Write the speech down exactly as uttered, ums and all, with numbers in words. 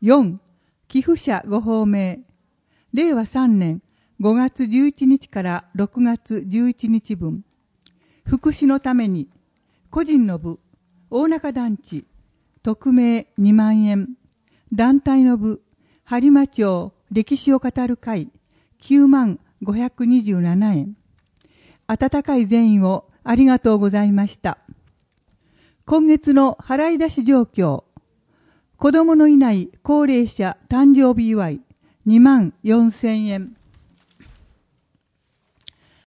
よん、寄付者ご報名。れいわさんねんごがつじゅういちにちからろくがつじゅういちにちぶん。福祉のために、個人の部、大中団地、匿名にまんえん。団体の部、播磨町歴史を語る会、きゅうまんごひゃくにじゅうななえん。温かい善意をありがとうございました。今月の払い出し状況。子供のいない高齢者誕生日祝いにまんよんせんえん。